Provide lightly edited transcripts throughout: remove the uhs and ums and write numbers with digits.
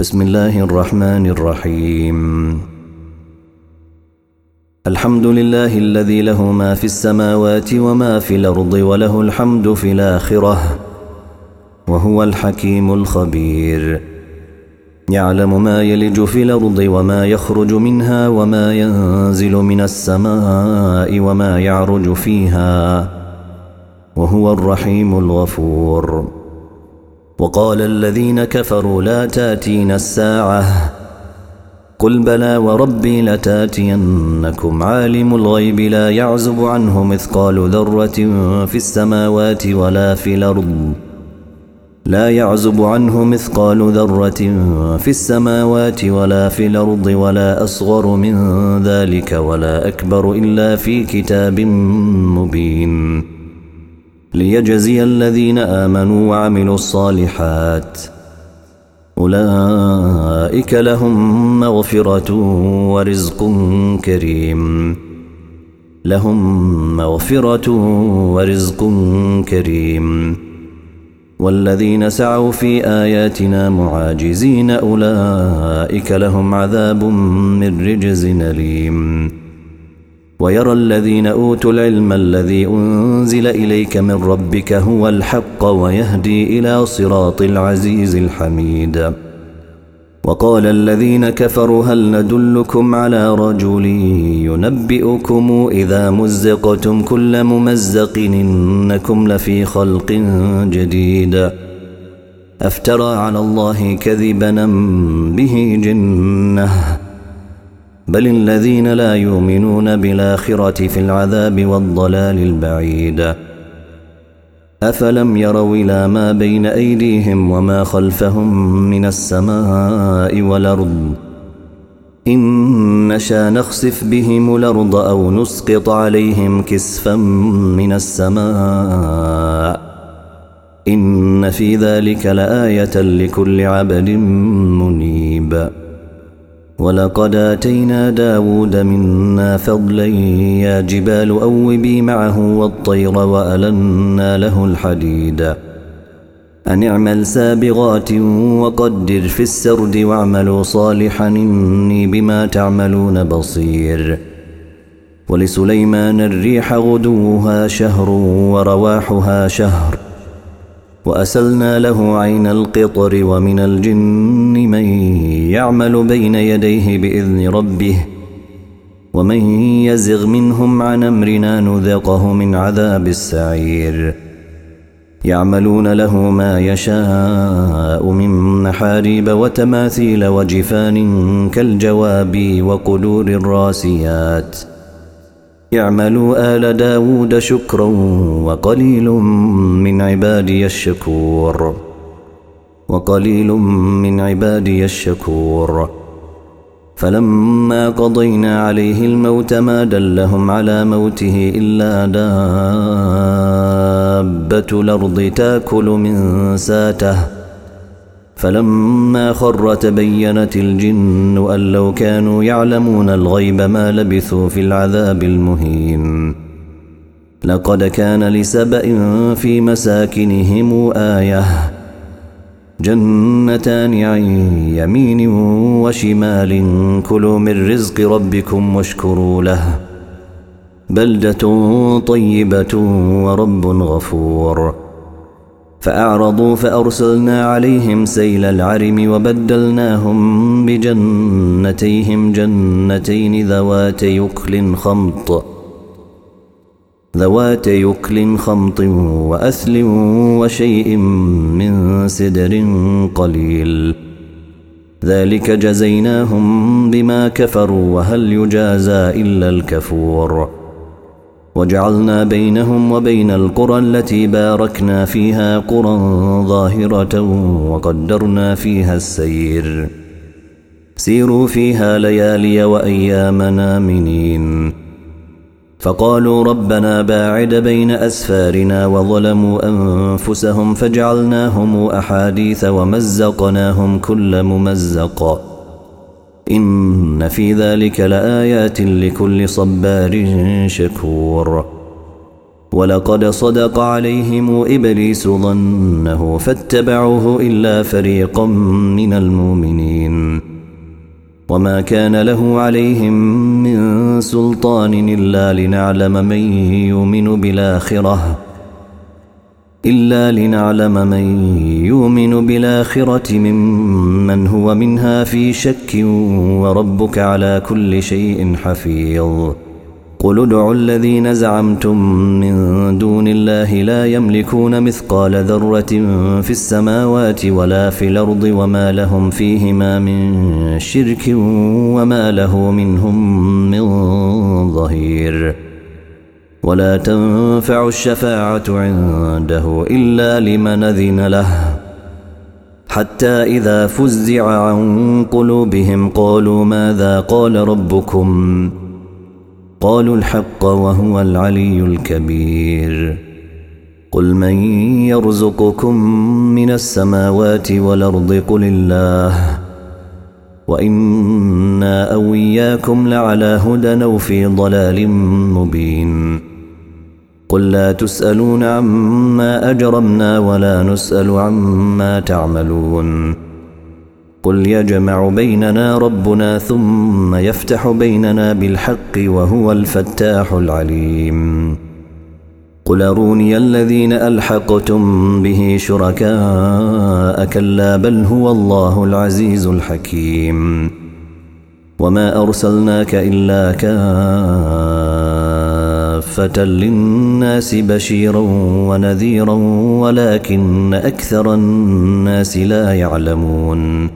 بسم الله الرحمن الرحيم. الحمد لله الذي له ما في السماوات وما في الأرض وله الحمد في الآخرة وهو الحكيم الخبير. يعلم ما يلج في الأرض وما يخرج منها وما ينزل من السماء وما يعرج فيها وهو الرحيم الغفور. وقال الذين كفروا لا تاتينا الساعة قل بلى وربي لتاتينكم عالم الغيب لا يعزب عنه مثقال ذرة في السماوات ولا في الأرض لا يعزب عنه مثقال ذرة في السماوات ولا في الأرض ولا أصغر من ذلك ولا أكبر إلا في كتاب مبين ليجزي الذين آمنوا وعملوا الصالحات أولئك لهم مغفرة ورزق كريم والذين سعوا في آياتنا معاجزين أولئك لهم عذاب من رجز أليم. ويرى الذين أوتوا العلم الذي أنزل إليك من ربك هو الحق ويهدي إلى صراط العزيز الحميد. وقال الذين كفروا هل ندلكم على رجل ينبئكم إذا مزقتم كل ممزق إنكم لفي خلق جديد أفترى على الله كذبا به جنة بل الذين لا يؤمنون بالآخرة في العذاب والضلال البعيد. أفلم يروا إلى ما بين أيديهم وما خلفهم من السماء والأرض إن نشأ نخسف بهم الأرض أو نسقط عليهم كسفا من السماء إن في ذلك لآية لكل عبد منيب. ولقد آتينا داود منا فضلا يا جبال أوبي معه والطير وألنا له الحديد أن اعمل سابغات وقدر في السرد واعملوا صالحا إني بما تعملون بصير. ولسليمان الريح غدوها شهر ورواحها شهر وأسلنا له عين القطر ومن الجن من يعمل بين يديه بإذن ربه ومن يزغ منهم عن أمرنا نذقه من عذاب السعير. يعملون له ما يشاء من محاريب وتماثيل وجفان كالجواب وقدور الراسيات يعملوا آل داود شكرا وقليل من عبادي الشكور. فلما قضينا عليه الموت ما دلهم على موته إلا دابة الأرض تاكل من ساته فلما خر تبينت الجن أن لو كانوا يعلمون الغيب ما لبثوا في العذاب المهين. لقد كان لسبأ في مساكنهم آية جنتان عن يمين وشمال كلوا من رزق ربكم واشكروا له بلدة طيبة ورب غفور. فأعرضوا فأرسلنا عليهم سيل العرم وبدلناهم بجنتيهم جنتين ذوات يكل خمط وأثل وشيء من سدر قليل ذلك جزيناهم بما كفروا وهل يجازى إلا الكفور. وجعلنا بينهم وبين القرى التي باركنا فيها قرى ظاهرة وقدرنا فيها السير سيروا فيها ليالي وأياما آمنين. فقالوا ربنا باعد بين أسفارنا وظلموا أنفسهم فجعلناهم أحاديث ومزقناهم كل ممزق إن في ذلك لآيات لكل صبار شكور. ولقد صدق عليهم إبليس ظنه فاتبعوه إلا فريقا من المؤمنين وما كان له عليهم من سلطان إلا لنعلم من يؤمن بالآخرة ممن هو منها في شك وربك على كل شيء حفيظ قل ادعوا الذين زعمتم من دون الله لا يملكون مثقال ذرة في السماوات ولا في الأرض وما لهم فيهما من شرك وما له منهم من ظهير ولا تنفع الشفاعة عنده إلا لمن أذن له حتى إذا فزع عن قلوبهم قالوا ماذا قال ربكم قالوا الحق وهو العلي الكبير قل من يرزقكم من السماوات والأرض قل الله وإنا أو إياكم لعلى هدى أو في ضلال مبين قل لا تسألون عما أجرمنا ولا نسأل عما تعملون قل يجمع بيننا ربنا ثم يفتح بيننا بالحق وهو الفتاح العليم قل أروني الذين ألحقتم به شركاء كلا بل هو الله العزيز الحكيم وما أرسلناك إلا كافة للناس بشيرا ونذيرا ولكن أكثر الناس لا يعلمون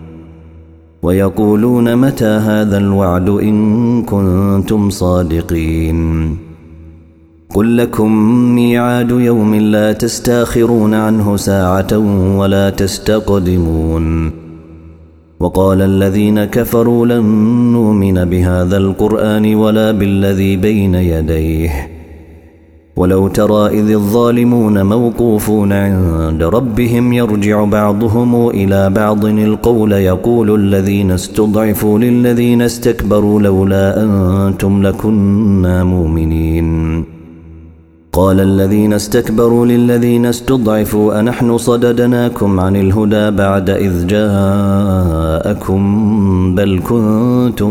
ويقولون متى هذا الوعد إن كنتم صادقين قل لكم ميعاد يوم لا تستاخرون عنه ساعة ولا تستقدمون وقال الذين كفروا لن نؤمن بهذا القرآن ولا بالذي بين يديه ولو ترى إذ الظالمون موقوفون عند ربهم يرجع بعضهم إلى بعض القول يقول الذين استضعفوا للذين استكبروا لولا أنتم لكنا مؤمنين قال الذين استكبروا للذين استضعفوا أنحن صددناكم عن الهدى بعد إذ جاءكم بل كنتم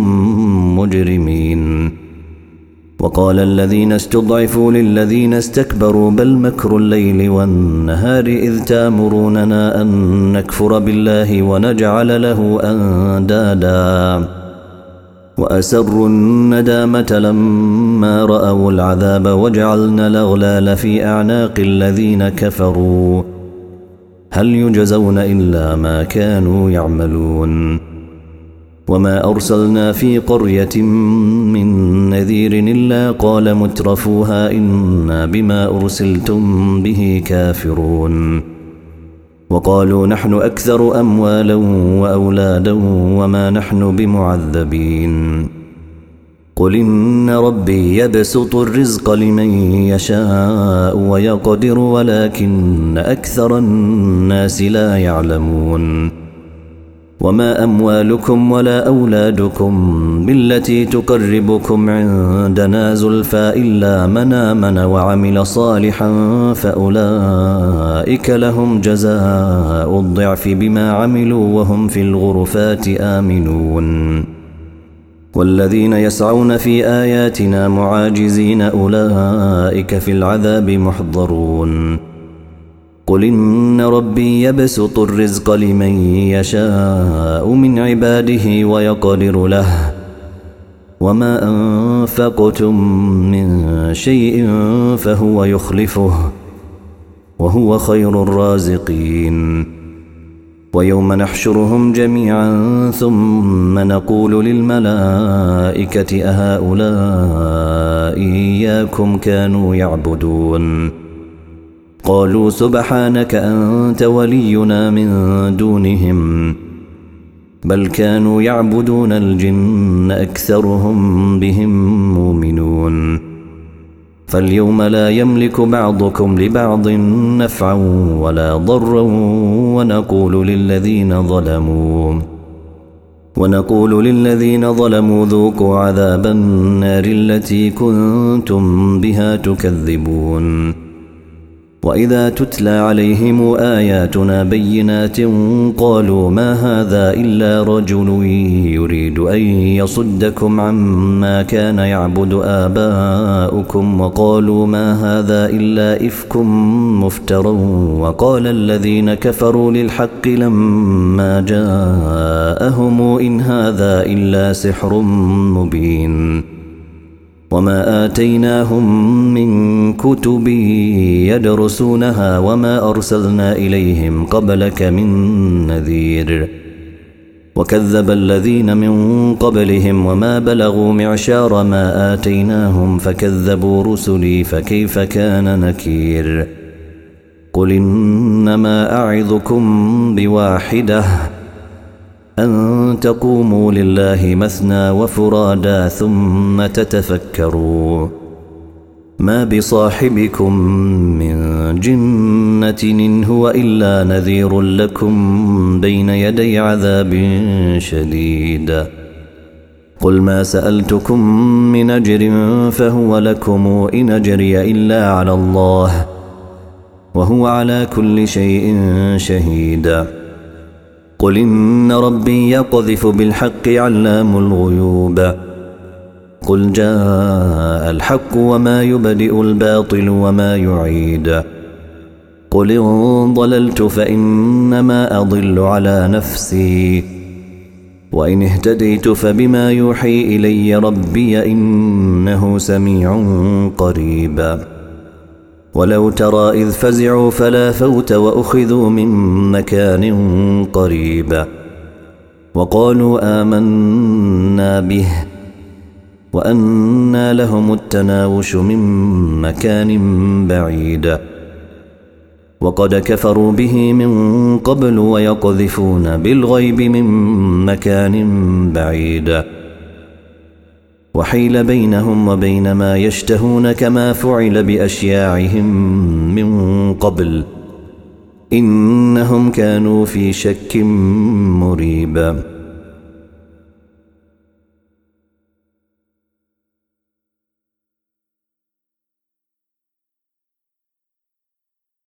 مجرمين وقال الذين استضعفوا للذين استكبروا بل مكر الليل والنهار إذ تأمروننا أن نكفر بالله ونجعل له أندادا وأسروا الندامة لما رأوا العذاب وجعلنا الأغلال في أعناق الذين كفروا هل يجزون إلا ما كانوا يعملون وما أرسلنا في قرية من نذير إلا قال مترفوها إنا بما أرسلتم به كافرون وقالوا نحن أكثر أموالا وأولادا وما نحن بمعذبين قل إن ربي يبسط الرزق لمن يشاء ويقدر ولكن أكثر الناس لا يعلمون وما أموالكم ولا أولادكم بالتي تقربكم عندنا زلفى إلا من آمن وعمل صالحا فأولئك لهم جزاء الضعف بما عملوا وهم في الغرفات آمنون والذين يسعون في آياتنا معاجزين أولئك في العذاب محضرون قل إن ربي يبسط الرزق لمن يشاء من عباده ويقدر له وما أنفقتم من شيء فهو يخلفه وهو خير الرازقين ويوم نحشرهم جميعا ثم نقول للملائكة أهؤلاء إياكم كانوا يعبدون قالوا سبحانك أنت ولينا من دونهم بل كانوا يعبدون الجن أكثرهم بهم مؤمنون فاليوم لا يملك بعضكم لبعض نفعا ولا ضرا ونقول للذين ظلموا ذوقوا عذاب النار التي كنتم بها تكذبون وإذا تتلى عليهم آياتنا بينات قالوا ما هذا إلا رجل يريد أن يصدكم عما كان يعبد آباؤكم وقالوا ما هذا إلا إفك مفترى وقال الذين كفروا للحق لما جاءهم إن هذا إلا سحر مبين وما آتيناهم من كتب يدرسونها وما أرسلنا إليهم قبلك من نذير وكذب الذين من قبلهم وما بلغوا معشار ما آتيناهم فكذبوا رسلي فكيف كان نكير قل إنما أعظكم بواحدة أن تقوموا لله مثنى وفرادا ثم تتفكروا ما بصاحبكم من جنة إن هو إلا نذير لكم بين يدي عذاب شديد قل ما سألتكم من أجر فهو لكم إن أجري إلا على الله وهو على كل شيء شهيد قل إن ربي يقذف بالحق علام الغيوب قل جاء الحق وما يبدئ الباطل وما يعيد قل إن ضللت فإنما أضل على نفسي وإن اهتديت فبما يوحي إلي ربي إنه سميع قريب ولو ترى إذ فزعوا فلا فوت وأخذوا من مكان قريب وقالوا آمنا به وأنى لهم التناوش من مكان بعيد وقد كفروا به من قبل ويقذفون بالغيب من مكان بعيد وحيل بينهم وبين ما يشتهون كما فعل بأشياعهم من قبل إنهم كانوا في شك مريب